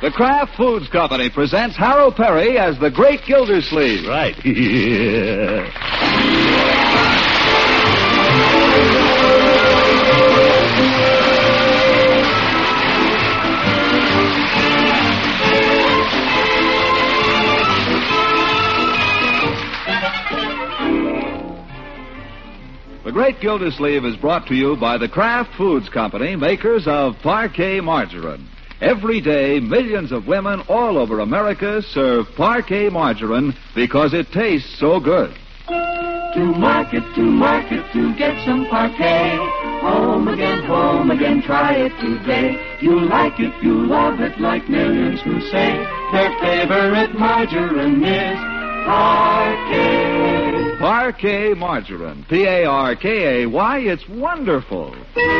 The Kraft Foods Company presents Harold Perry as the Great Gildersleeve. Right. The Great Gildersleeve is brought to you by the Kraft Foods Company, makers of Parquet Margarine. Every day, millions of women all over America serve Parquet Margarine because it tastes so good. To market, to get some Parquet. Home again, try it today. You'll like it, you'll love it, like millions who say their favorite margarine is Parquet. Parquet Margarine. P-A-R-K-A-Y. It's wonderful.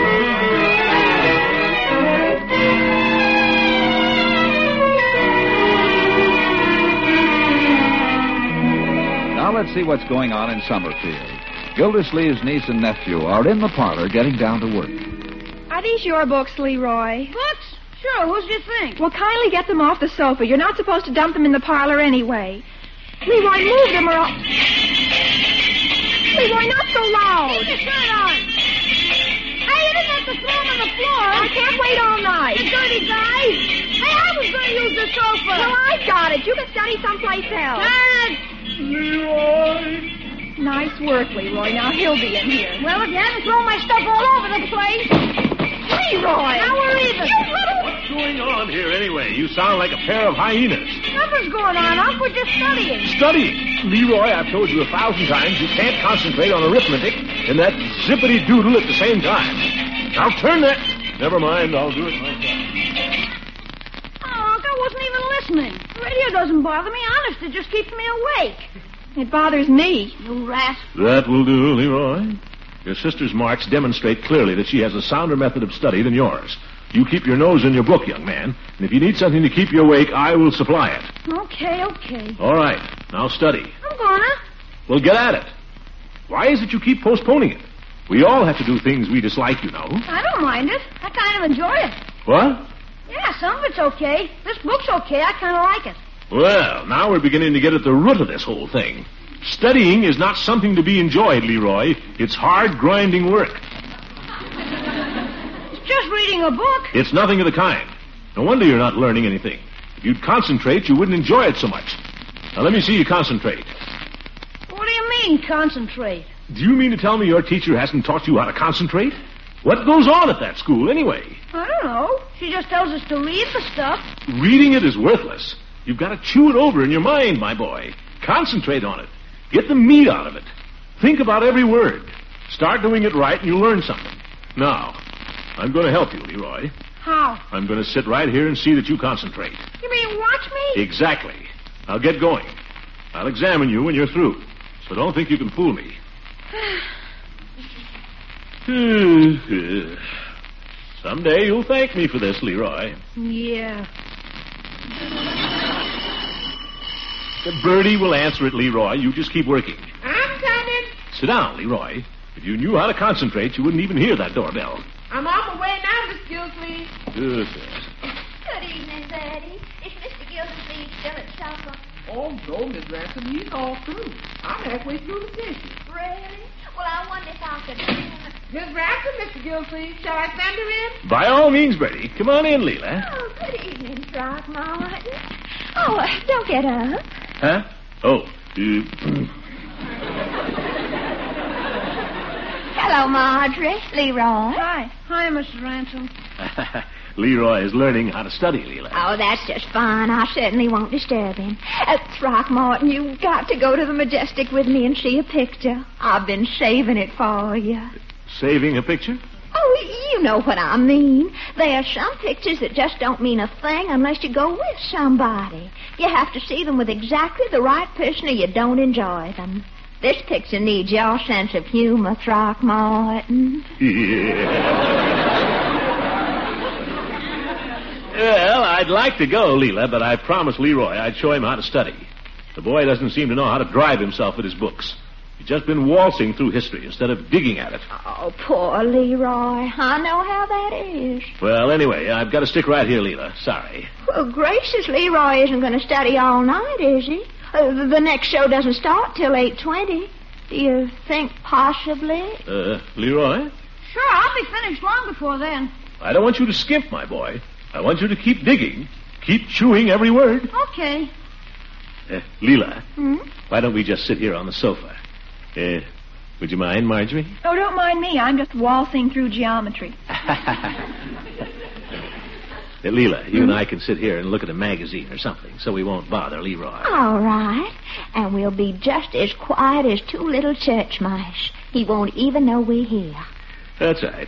Now let's see what's going on in Summerfield. Gildersleeve's niece and nephew are in the parlor getting down to work. Are these your books, Leroy? Books? Sure, who's you think? Well, kindly get them off the sofa. You're not supposed to dump them in the parlor anyway. Leroy, move them or I'll... Leroy, not so loud. Keep your shirt on. Hey, you didn't have to throw them on the floor. I can't wait all night. You dirty guy. Hey, I was going to use the sofa. Well, I got it. You can study someplace else. Dad! Leroy! Nice work, Leroy. Now he'll be in here. Well, if you hadn't thrown my stuff all over the place. Leroy! Now we're even. What's going on here anyway? You sound like a pair of hyenas. Nothing's going on, Unc. We're just studying. Studying? Leroy, I've told you 1,000 times you can't concentrate on arithmetic and that zippity-doodle at the same time. Now turn that... Never mind, I'll do it myself. Oh, Unc, I wasn't even listening. The radio doesn't bother me. Honest, it just keeps me awake. It bothers me. You rat. That will do, Leroy. Your sister's marks demonstrate clearly that she has a sounder method of study than yours. You keep your nose in your book, young man. And if you need something to keep you awake, I will supply it. Okay. All right. Now study. I'm gonna. Well, get at it. Why is it you keep postponing it? We all have to do things we dislike, you know. I don't mind it. I kind of enjoy it. What? Yeah, some of it's okay. This book's okay. I kind of like it. Well, now we're beginning to get at the root of this whole thing. Studying is not something to be enjoyed, Leroy. It's hard, grinding work. It's just reading a book. It's nothing of the kind. No wonder you're not learning anything. If you'd concentrate, you wouldn't enjoy it so much. Now, let me see you concentrate. What do you mean, concentrate? Do you mean to tell me your teacher hasn't taught you how to concentrate? What goes on at that school, anyway? I don't know. She just tells us to read the stuff. Reading it is worthless. You've got to chew it over in your mind, my boy. Concentrate on it. Get the meat out of it. Think about every word. Start doing it right and you'll learn something. Now, I'm going to help you, Leroy. How? I'm going to sit right here and see that you concentrate. You mean watch me? Exactly. I'll get going. I'll examine you when you're through. So don't think you can fool me. Someday you'll thank me for this, Leroy. Yeah. Bertie will answer it, Leroy. You just keep working. I'm coming. Sit down, Leroy. If you knew how to concentrate, you wouldn't even hear that doorbell. I'm on my way now, Miss Gildersleeve. Good. Good evening, Daddy. Is Mr. Gildersleeve still at supper? Oh, no, Miss Ransom, he's all through. I'm halfway through the dishes. Really? Well, I wonder if I could... Miss Ransom, Mr. Gildersleeve, shall I send her in? By all means, Bertie. Come on in, Leela. Oh, good evening, Throckmorton. Oh, don't get up. Huh? Oh. Hello, Marjorie. Leroy. Hi, Mrs. Ransom. Leroy is learning how to study, Leela. Oh, that's just fine. I certainly won't disturb him. Throckmorton, you've got to go to the Majestic with me and see a picture. I've been saving it for you. Saving a picture? Oh, you know what I mean. There are some pictures that just don't mean a thing unless you go with somebody. You have to see them with exactly the right person or you don't enjoy them. This picture needs your sense of humor, Throckmorton. Yeah. Well, I'd like to go, Leela, but I promised Leroy I'd show him how to study. The boy doesn't seem to know how to drive himself with his books. You've just been waltzing through history instead of digging at it. Oh, poor Leroy. I know how that is. Well, anyway, I've got to stick right here, Leela. Sorry. Well, gracious, Leroy isn't going to study all night, is he? The next show doesn't start till 8:20. Do you think possibly? Leroy? Sure, I'll be finished long before then. I don't want you to skimp, my boy. I want you to keep digging. Keep chewing every word. Okay. Leela, why don't we just sit here on the sofa? Would you mind, Marjorie? Oh, don't mind me. I'm just waltzing through geometry. Leela, you and I can sit here and look at a magazine or something, so we won't bother Leroy. All right. And we'll be just as quiet as two little church mice. He won't even know we're here. That's right.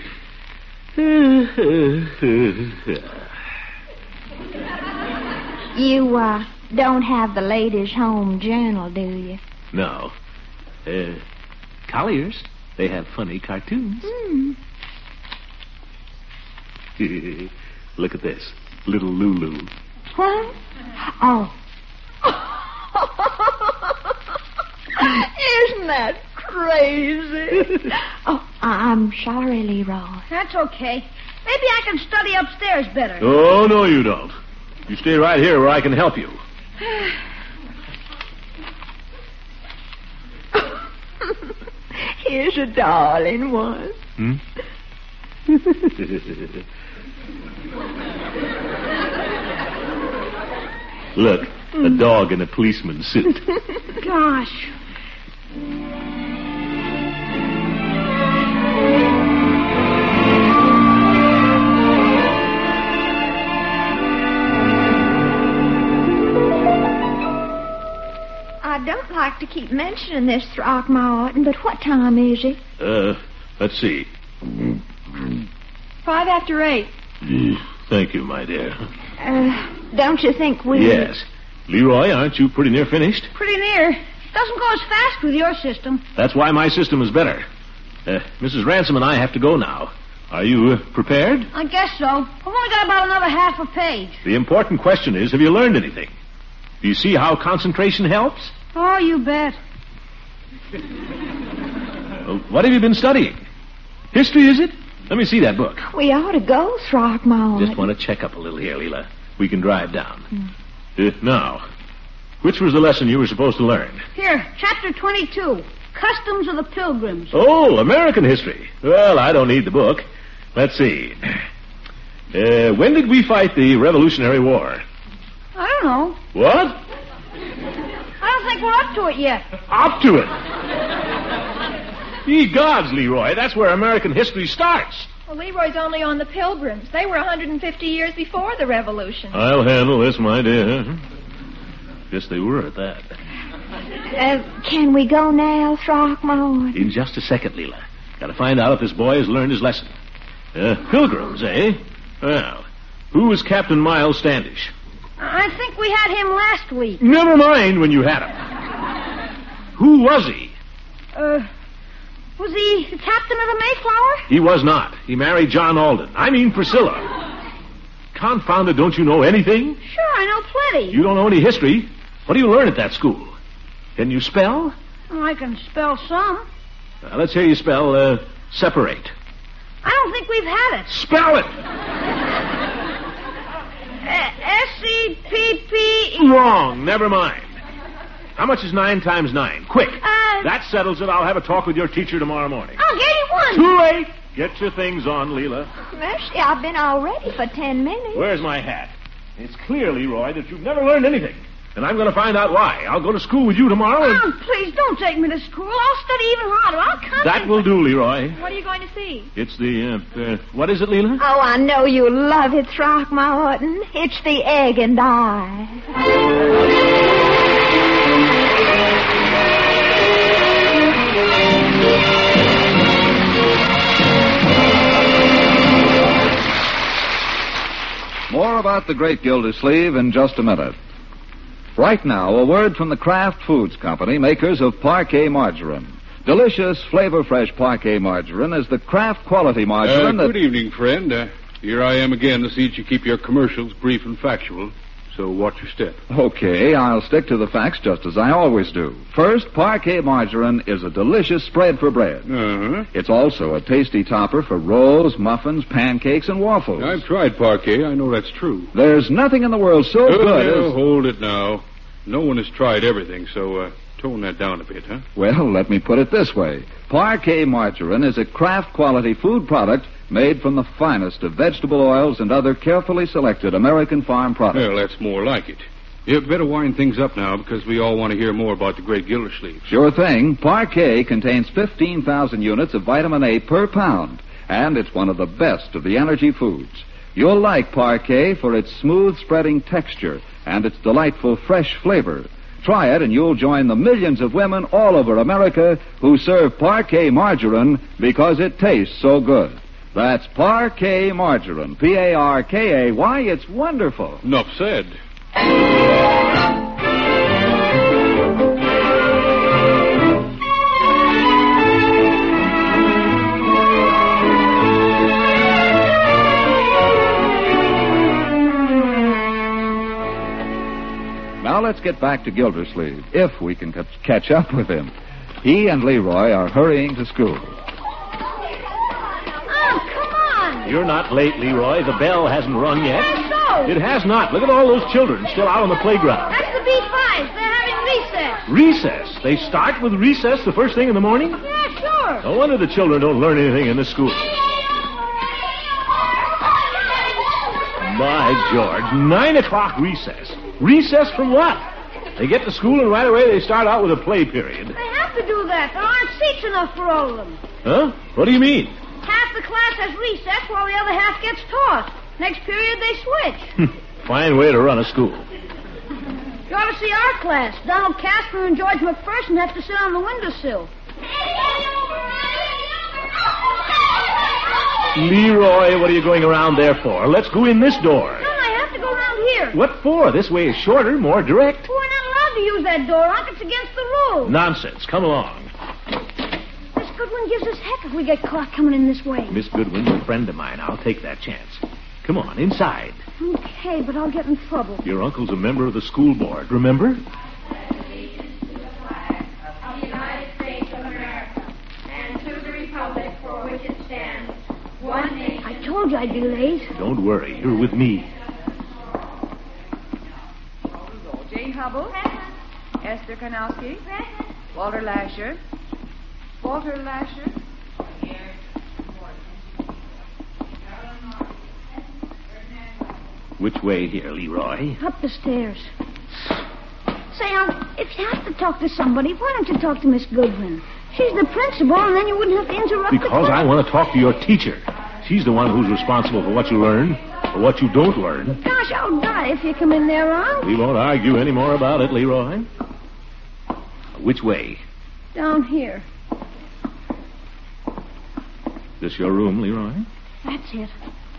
You, don't have the Ladies' Home Journal, do you? No. Colliers, they have funny cartoons. Look at this. Little Lulu. What? Oh. Isn't that crazy? Oh, I'm sorry, Leroy. That's okay. Maybe I can study upstairs better. Oh, no, you don't. You stay right here where I can help you. Here's a darling one. Look, a dog in a policeman's suit. Gosh. I don't like to keep mentioning this, Throckmorton, but what time is it? Let's see. 8:05. Thank you, my dear. Don't you think we... Yes. Leroy, aren't you pretty near finished? Pretty near. Doesn't go as fast with your system. That's why my system is better. Mrs. Ransom and I have to go now. Are you prepared? I guess so. I've only got about another half a page. The important question is, have you learned anything? Do you see how concentration helps? Oh, you bet. What have you been studying? History, is it? Let me see that book. We ought to go, Throckmorton. Just want to check up a little here, Leela. We can drive down. Now, which was the lesson you were supposed to learn? Here, chapter 22. Customs of the Pilgrims. Oh, American history. Well, I don't need the book. Let's see. When did we fight the Revolutionary War? I don't know. What? I don't think we're up to it yet. Up to it? Ye gods, Leroy, that's where American history starts. Well, Leroy's only on the Pilgrims. They were 150 years before the Revolution. I'll handle this, my dear. Guess they were at that. Can we go now, Throckmorton? In just a second, Leela. Got to find out if this boy has learned his lesson. Pilgrims, eh? Well, who was Captain Miles Standish? I think we had him last week. Never mind when you had him. Who was he? Was he the captain of the Mayflower? He was not. He married John Alden. I mean Priscilla. Confound it, don't you know anything? Sure, I know plenty. You don't know any history. What do you learn at that school? Can you spell? Oh, I can spell some. Let's hear you spell, separate. I don't think we've had it. Spell it! S-E-P-P-E... Wrong. Never mind. How much is 9 times 9? Quick. That settles it. I'll have a talk with your teacher tomorrow morning. I'll get you one. Too late. Get your things on, Leela. Mercy, I've been all ready for 10 minutes. Where's my hat? It's clear, Leroy, that you've never learned anything. And I'm going to find out why. I'll go to school with you tomorrow and... Oh, please, don't take me to school. I'll study even harder. I'll concentrate. That will do, Leroy. What are you going to see? It's the, what is it, Leela? Oh, I know you love it, Throckmorton. It's the Egg and I. More about the Great Gildersleeve in just a minute. Right now, a word from the Kraft Foods Company, makers of Parquet Margarine. Delicious, flavor-fresh Parquet Margarine is the Kraft quality margarine Good evening, friend. Here I am again to see that you keep your commercials brief and factual. So what's your step? Okay, I'll stick to the facts just as I always do. First, Parquet margarine is a delicious spread for bread. Uh-huh. It's also a tasty topper for rolls, muffins, pancakes, and waffles. I've tried Parquet. I know that's true. There's nothing in the world so good as... Hold it now. No one has tried everything, so tone that down a bit, huh? Well, let me put it this way. Parquet margarine is a craft-quality food product made from the finest of vegetable oils and other carefully selected American farm products. Well, that's more like it. You better wind things up now because we all want to hear more about the great Gildersleeve. Sure thing. Parquet contains 15,000 units of vitamin A per pound, and it's one of the best of the energy foods. You'll like Parquet for its smooth-spreading texture and its delightful fresh flavor. Try it and you'll join the millions of women all over America who serve Parquet margarine because it tastes so good. That's Parquet margarine. Parkay. It's wonderful. Enough said. Now let's get back to Gildersleeve, if we can catch up with him. He and Leroy are hurrying to school. You're not late, Leroy. The bell hasn't rung yet. So? It has not. Look at all those children still out on the playground. That's the B5s. They're having recess. Recess? They start with recess the first thing in the morning? Yeah, sure. No wonder the children don't learn anything in this school. By George, 9 o'clock recess. Recess from what? They get to school and right away they start out with a play period. They have to do that. There aren't seats enough for all of them. Huh? What do you mean? Half the class has recess while the other half gets taught. Next period they switch. Fine way to run a school. You ought to see our class. Donald Casper and George McPherson have to sit on the windowsill. Leroy, what are you going around there for? Let's go in this door. No, I have to go around here. What for? This way is shorter, more direct. We're not allowed to use that door, Unc. It's against the rules. Nonsense. Come along. Miss Goodwin gives us heck if we get caught coming in this way. Miss Goodwin's a friend of mine. I'll take that chance. Come on, inside. Okay, but I'll get in trouble. Your uncle's a member of the school board, remember? I told you I'd be late. Don't worry. You're with me. Jane Hubble. Esther Kanowski. Walter Lasher. Walter Lasher. Which way here, Leroy? Up the stairs. Say, Unc, if you have to talk to somebody, why don't you talk to Miss Goodwin? She's the principal, and then you wouldn't have to interrupt the Because class. I want to talk to your teacher. She's the one who's responsible for what you learn, or what you don't learn. Gosh, I'll die if you come in there, Unc. We won't argue any more about it, Leroy. Which way? Down here. This your room, Leroy? That's it.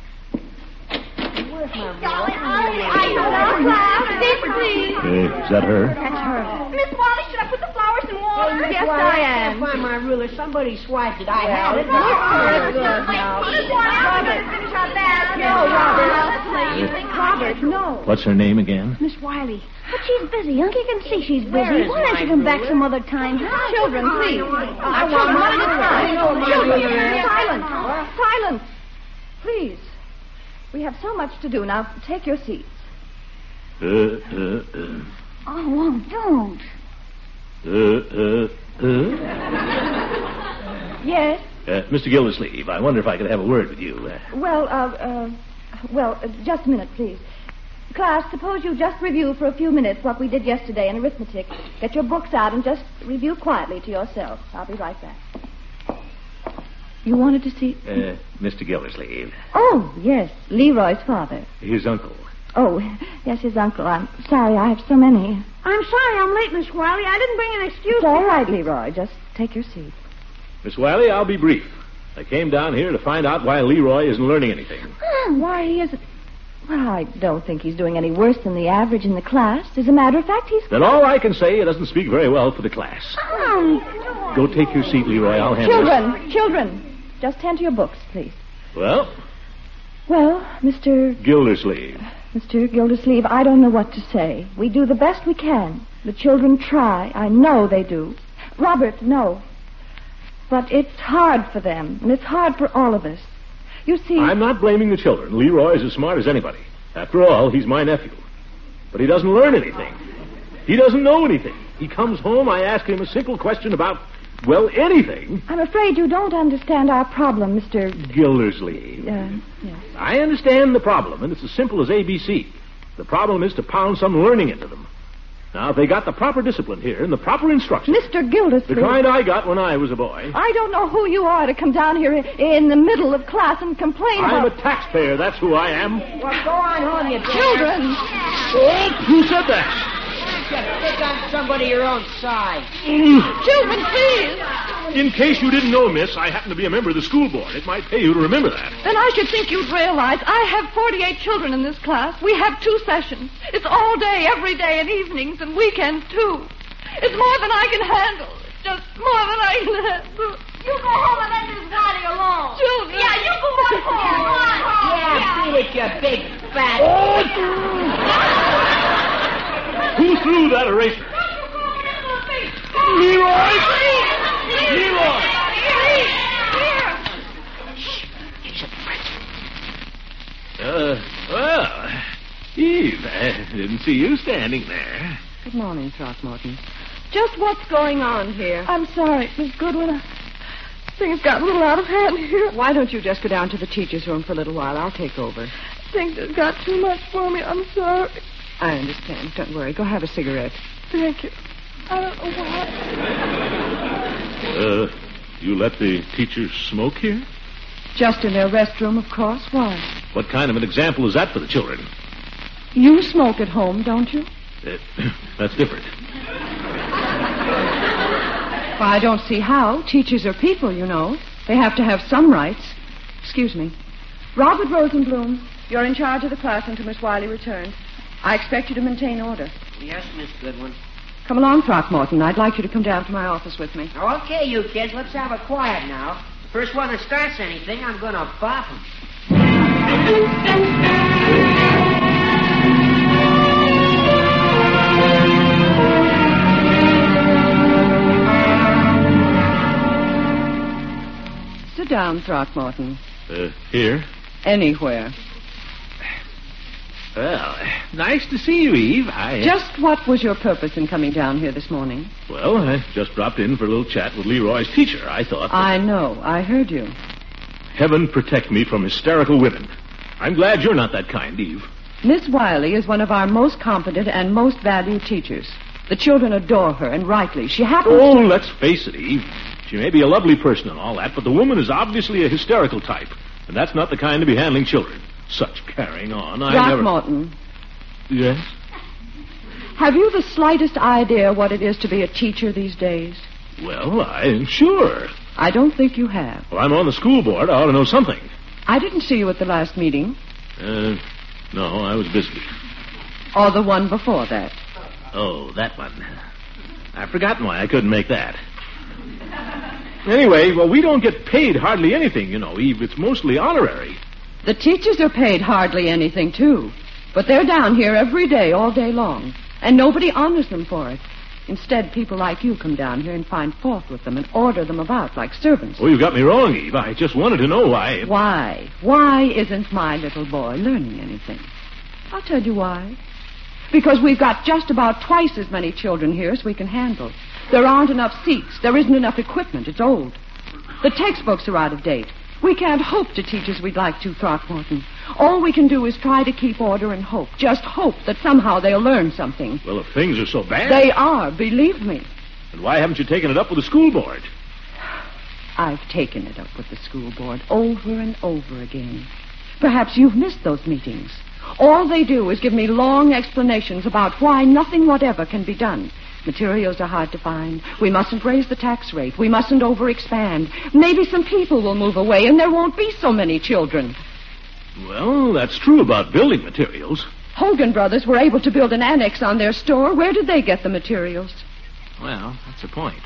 Is that her? That's her. Miss Wally, should I put the flowers in water? Yes, I am. Find my ruler. Somebody swiped it. I had it. That's good now. Miss Wally, I'm going to finish our bath. Robert, no. What's her name again? Miss Wiley. But she's busy, Unc. You can see she's busy. Where is Why don't you my come back ruler? some other time? Children, please. I want my ruler. Children, silence. Silence. Please. We have so much to do. Now, take your seats. Oh, Unc, don't. Yes? Mr. Gildersleeve, I wonder if I could have a word with you. Well, just a minute, please. Class, suppose you just review for a few minutes what we did yesterday in arithmetic. Get your books out and just review quietly to yourself. I'll be right back. You wanted to see... Mr. Gildersleeve. Oh, yes, Leroy's father. His uncle. Oh, yes, his uncle. I'm sorry, I have so many. I'm sorry I'm late, Miss Wiley. I didn't bring an excuse. It's all right, Leroy. Just take your seat. Miss Wiley, I'll be brief. I came down here to find out why Leroy isn't learning anything. Why, he isn't... Well, I don't think he's doing any worse than the average in the class. As a matter of fact, he's... Then all I can say, it doesn't speak very well for the class. Go take your seat, Leroy. I'll handle this. Children, just tend to your books, please. Well, Well, Mr... Gildersleeve. Mr. Gildersleeve, I don't know what to say. We do the best we can. The children try. I know they do. Robert, no. But it's hard for them, and it's hard for all of us. You see... I'm not blaming the children. Leroy is as smart as anybody. After all, he's my nephew. But he doesn't learn anything. He doesn't know anything. He comes home, I ask him a simple question about, well, anything. I'm afraid you don't understand our problem, Mr. Gildersleeve. Yes. I understand the problem, and it's as simple as ABC. The problem is to pound some learning into them. Now, if they got the proper discipline here and the proper instruction... Mr. Gildersleeve... The kind I got when I was a boy... I don't know who you are to come down here in the middle of class and complain I'm about... a taxpayer, that's who I am. Well, go on home, you Children! Oh, who said that? Just pick on somebody your own size. Children, please! In case you didn't know, miss, I happen to be a member of the school board. It might pay you to remember that. Then I should think you'd realize I have 48 children in this class. We have 2 sessions. It's all day, every day, and evenings and weekends, too. It's more than I can handle. It's just more than I can handle. You go home and let Miss Wiley alone. Children. Yeah, you go on home. Go on home. Yeah, beat it, you big fat... Who threw that eraser? Leroy! Leroy! Well, Eve, I didn't see you standing there. Good morning, Throckmorton. Just what's going on here? I'm sorry, Miss Goodwin. Things got a little out of hand here. Why don't you just go down to the teacher's room for a little while? I'll take over. Things have got too much for me. I'm sorry. I understand. Don't worry. Go have a cigarette. Thank you. I don't know why. You let the teachers smoke here? Just in their restroom, of course. Why? What kind of an example is that for the children? You smoke at home, don't you? That's different. Well, I don't see how. Teachers are people, you know. They have to have some rights. Excuse me. Robert Rosenblum, you're in charge of the class until Miss Wiley returns. I expect you to maintain order. Yes, Miss Goodwin. Come along, Throckmorton. I'd like you to come down to my office with me. Okay, you kids, let's have it quiet now. The first one that starts anything, I'm going to bop him. Sit down, Throckmorton. Here? Anywhere. Well, nice to see you, Eve. Just what was your purpose in coming down here this morning? Well, I just dropped in for a little chat with Leroy's teacher. I thought... I know. I heard you. Heaven protect me from hysterical women. I'm glad you're not that kind, Eve. Miss Wiley is one of our most competent and most valued teachers. The children adore her, and rightly. She happens Oh, to... let's face it, Eve. She may be a lovely person and all that, but the woman is obviously a hysterical type. And that's not the kind to be handling children. Such carrying on, Throckmorton. Yes? Have you the slightest idea what it is to be a teacher these days? Well, I'm sure. I don't think you have. Well, I'm on the school board. I ought to know something. I didn't see you at the last meeting. No, I was busy. Or the one before that. Oh, that one. I've forgotten why I couldn't make that. Anyway, well, we don't get paid hardly anything, you know, Eve. It's mostly honorary. The teachers are paid hardly anything, too. But they're down here every day, all day long. And nobody honors them for it. Instead, people like you come down here and find fault with them and order them about like servants. Oh, you got me wrong, Eve. I just wanted to know why. Why? Why isn't my little boy learning anything? I'll tell you why. Because we've got just about twice as many children here as we can handle. There aren't enough seats. There isn't enough equipment. It's old. The textbooks are out of date. We can't hope to teach as we'd like to, Throckmorton. All we can do is try to keep order and hope. Just hope that somehow they'll learn something. Well, if things are so bad... They are, believe me. And why haven't you taken it up with the school board? I've taken it up with the school board over and over again. Perhaps you've missed those meetings. All they do is give me long explanations about why nothing whatever can be done. Materials are hard to find. We mustn't raise the tax rate. We mustn't overexpand. Maybe some people will move away and there won't be so many children. Well, that's true about building materials. Hogan Brothers were able to build an annex on their store. Where did they get the materials? Well, that's a point.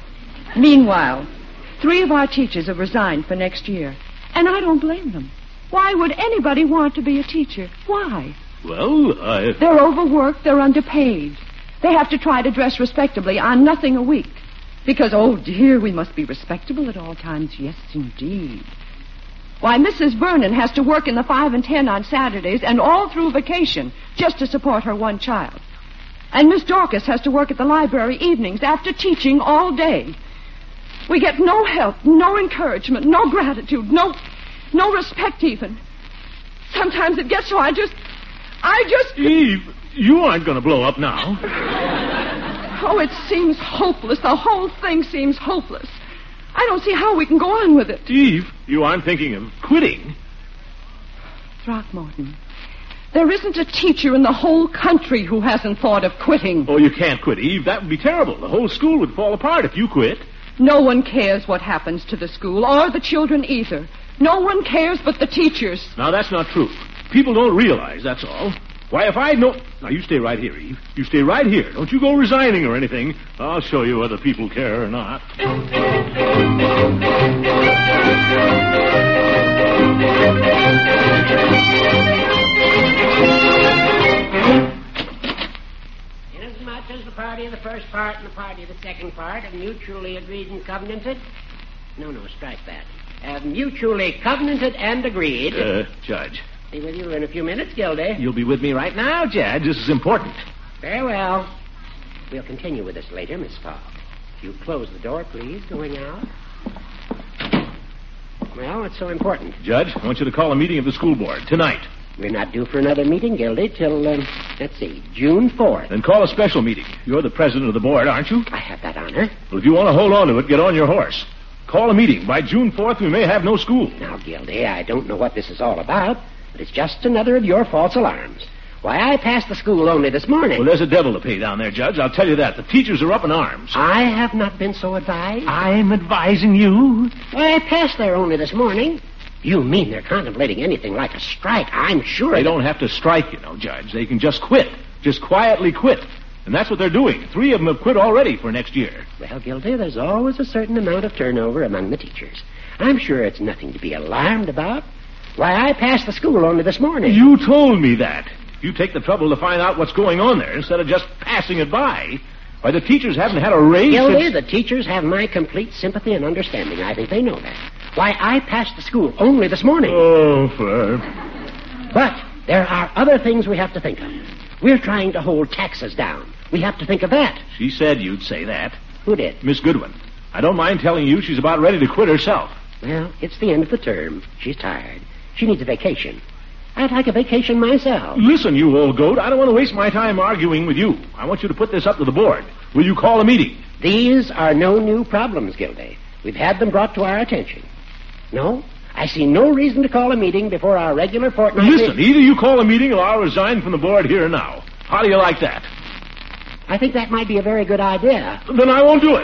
Meanwhile, 3 of our teachers have resigned for next year. And I don't blame them. Why would anybody want to be a teacher? Why? Well, They're overworked. They're underpaid. They have to try to dress respectably on nothing a week. Because, oh, dear, we must be respectable at all times. Yes, indeed. Why, Mrs. Vernon has to work in the 5 and 10 on Saturdays and all through vacation just to support her one child. And Miss Dorcas has to work at the library evenings after teaching all day. We get no help, no encouragement, no gratitude, no respect even. Sometimes it gets so I just... Eve, you aren't going to blow up now. Oh, it seems hopeless. The whole thing seems hopeless. I don't see how we can go on with it. Eve, you aren't thinking of quitting. Throckmorton, there isn't a teacher in the whole country who hasn't thought of quitting. Oh, you can't quit, Eve. That would be terrible. The whole school would fall apart if you quit. No one cares what happens to the school, or the children either. No one cares but the teachers. Now, that's not true. People don't realize, that's all. Why, if I'd known... Now, you stay right here, Eve. You stay right here. Don't you go resigning or anything. I'll show you whether people care or not. Inasmuch as the party of the first part and the party of the second part have mutually agreed and covenanted... No, strike that. Have mutually covenanted and agreed... Judge. Be with you in a few minutes, Gildy. You'll be with me right now, Judge. This is important. Very well. We'll continue with this later, Miss Fogg. If you close the door, please, going out. Well, it's so important. Judge, I want you to call a meeting of the school board tonight. We're not due for another meeting, Gildy, till, let's see, June 4th. Then call a special meeting. You're the president of the board, aren't you? I have that honor. Well, if you want to hold on to it, get on your horse. Call a meeting. By June 4th, we may have no school. Now, Gildy, I don't know what this is all about, but it's just another of your false alarms. Why, I passed the school only this morning. Well, there's a devil to pay down there, Judge. I'll tell you that. The teachers are up in arms. I have not been so advised. I'm advising you. Why, I passed there only this morning. You mean they're contemplating anything like a strike? I'm sure they don't have to strike, you know, Judge. They can just quit. Just quietly quit. And that's what they're doing. 3 of them have quit already for next year. Well, Gildy, there's always a certain amount of turnover among the teachers. I'm sure it's nothing to be alarmed about. Why, I passed the school only this morning. You told me that. You take the trouble to find out what's going on there instead of just passing it by. Why, the teachers haven't had a raise Gildy, since... the teachers have my complete sympathy and understanding. I think they know that. Why, I passed the school only this morning. Oh, Ferb. But there are other things we have to think of. We're trying to hold taxes down. We have to think of that. She said you'd say that. Who did? Miss Goodwin. I don't mind telling you she's about ready to quit herself. Well, it's the end of the term. She's tired. She needs a vacation. I'd like a vacation myself. Listen, you old goat, I don't want to waste my time arguing with you. I want you to put this up to the board. Will you call a meeting? These are no new problems, Gildy. We've had them brought to our attention. No, I see no reason to call a meeting before our regular fortnightly... Listen, either you call a meeting or I'll resign from the board here and now. How do you like that? I think that might be a very good idea. Then I won't do it.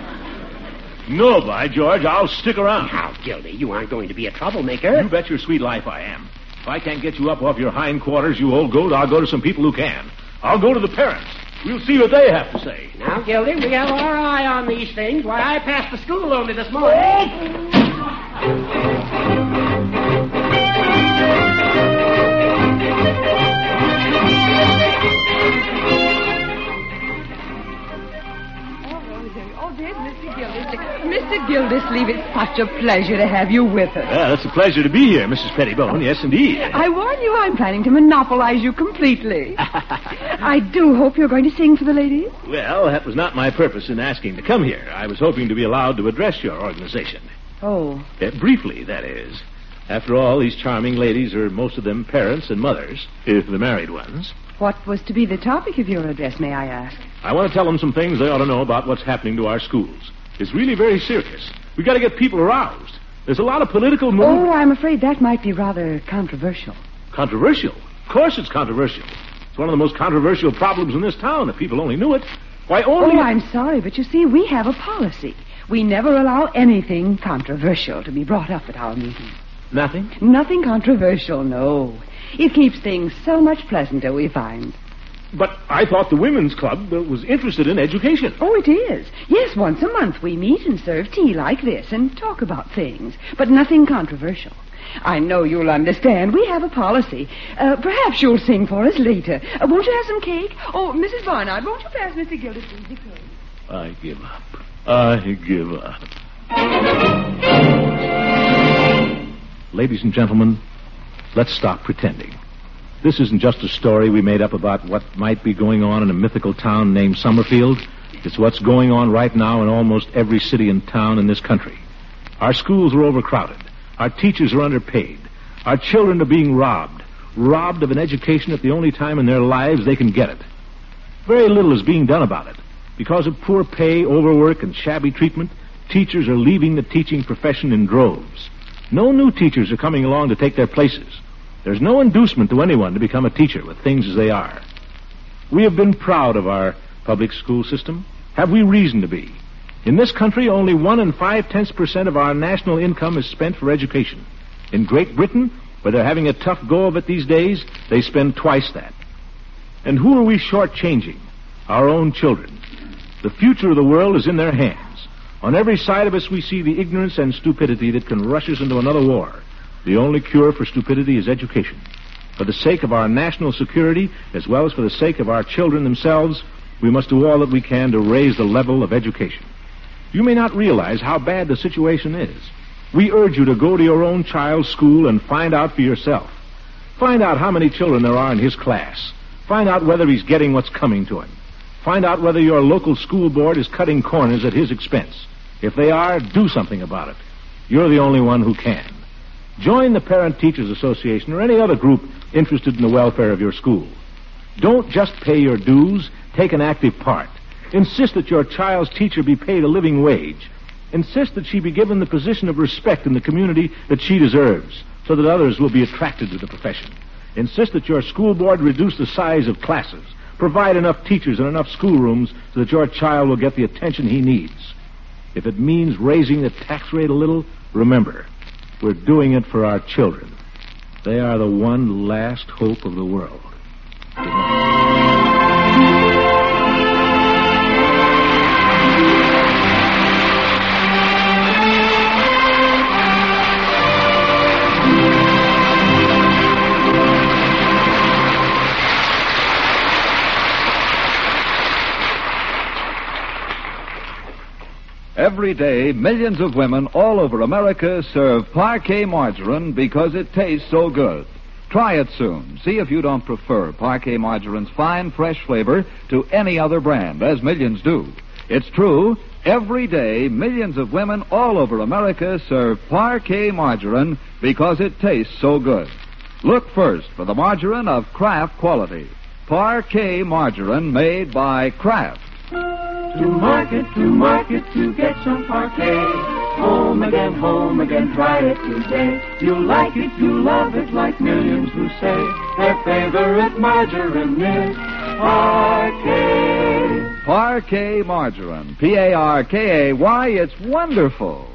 No, by George, I'll stick around. Now, Gildy, you aren't going to be a troublemaker. You bet your sweet life I am. If I can't get you up off your hindquarters, you old goat, I'll go to some people who can. I'll go to the parents. We'll see what they have to say. Now, Gildy, we have our eye on these things. Why, I passed the school only this morning. Mr. Gildersleeve, it's such a pleasure to have you with us. Well, it's a pleasure to be here, Mrs. Pettibone. Yes, indeed. I warn you, I'm planning to monopolize you completely. I do hope you're going to sing for the ladies. Well, that was not my purpose in asking to come here. I was hoping to be allowed to address your organization. Oh. Briefly, that is. After all, these charming ladies are most of them parents and mothers, if the married ones. What was to be the topic of your address, may I ask? I want to tell them some things they ought to know about what's happening to our schools. It's really very serious. We've got to get people aroused. There's a lot of political movement. Oh, I'm afraid that might be rather controversial. Controversial? Of course it's controversial. It's one of the most controversial problems in this town, if people only knew it. Why, only... Oh, I'm sorry, but you see, we have a policy. We never allow anything controversial to be brought up at our meetings. Nothing? Nothing controversial, no. It keeps things so much pleasanter, we find. But I thought the women's club was interested in education. Oh, it is. Yes, once a month we meet and serve tea like this and talk about things. But nothing controversial. I know you'll understand. We have a policy. Perhaps you'll sing for us later. Won't you have some cake? Oh, Mrs. Barnard, won't you pass Mr. Gildersleeve the cake? I give up. I give up. Ladies and gentlemen, let's stop pretending. This isn't just a story we made up about what might be going on in a mythical town named Summerfield. It's what's going on right now in almost every city and town in this country. Our schools are overcrowded. Our teachers are underpaid. Our children are being robbed of an education at the only time in their lives they can get it. Very little is being done about it. Because of poor pay, overwork, and shabby treatment, teachers are leaving the teaching profession in droves. No new teachers are coming along to take their places. There's no inducement to anyone to become a teacher with things as they are. We have been proud of our public school system. Have we reason to be? In this country, only 1 5/10% of our national income is spent for education. In Great Britain, where they're having a tough go of it these days, they spend twice that. And who are we shortchanging? Our own children. The future of the world is in their hands. On every side of us, we see the ignorance and stupidity that can rush us into another war. The only cure for stupidity is education. For the sake of our national security, as well as for the sake of our children themselves, we must do all that we can to raise the level of education. You may not realize how bad the situation is. We urge you to go to your own child's school and find out for yourself. Find out how many children there are in his class. Find out whether he's getting what's coming to him. Find out whether your local school board is cutting corners at his expense. If they are, do something about it. You're the only one who can. Join the Parent Teachers Association or any other group interested in the welfare of your school. Don't just pay your dues. Take an active part. Insist that your child's teacher be paid a living wage. Insist that she be given the position of respect in the community that she deserves, so that others will be attracted to the profession. Insist that your school board reduce the size of classes. Provide enough teachers and enough schoolrooms so that your child will get the attention he needs. If it means raising the tax rate a little, remember, we're doing it for our children. They are the one last hope of the world. Good night. Every day, millions of women all over America serve Parquet margarine because it tastes so good. Try it soon. See if you don't prefer Parquet margarine's fine, fresh flavor to any other brand, as millions do. It's true. Every day, millions of women all over America serve Parquet margarine because it tastes so good. Look first for the margarine of Kraft quality. Parquet margarine made by Kraft. To market, to get some Parquet. Home again, try it today. You'll like it, you'll love it, like millions who say their favorite margarine is Parquet. Parquet margarine. Parkay. It's wonderful.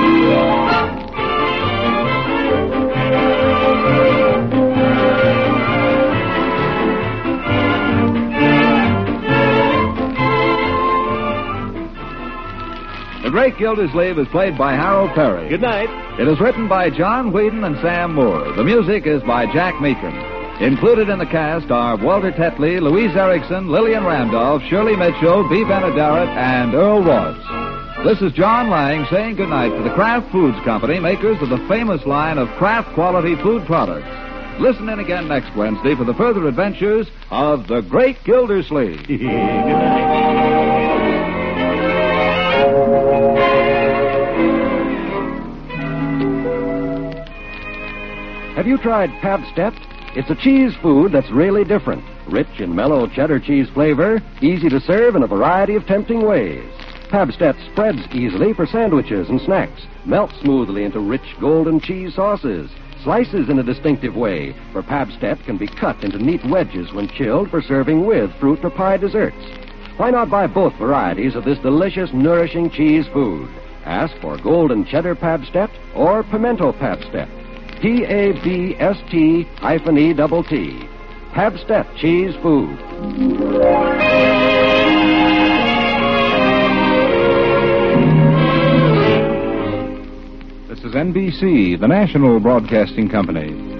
The Great Gildersleeve is played by Harold Perry. Good night. It is written by John Whedon and Sam Moore. The music is by Jack Meakin. Included in the cast are Walter Tetley, Louise Erickson, Lillian Randolph, Shirley Mitchell, Bea Benaderet, and Earl Ross. This is John Lang saying goodnight to the Kraft Foods Company, makers of the famous line of Kraft quality food products. Listen in again next Wednesday for the further adventures of the Great Gildersleeve. Good night. Have you tried Pabst-ett? It's a cheese food that's really different. Rich and mellow cheddar cheese flavor, easy to serve in a variety of tempting ways. Pabst-ett spreads easily for sandwiches and snacks, melts smoothly into rich golden cheese sauces, slices in a distinctive way, for Pabst-ett can be cut into neat wedges when chilled for serving with fruit or pie desserts. Why not buy both varieties of this delicious, nourishing cheese food? Ask for golden cheddar Pabst-ett or pimento Pabst-ett. Pabst-E-T-T. Pabst-ett cheese food. The This is NBC, the national broadcasting company.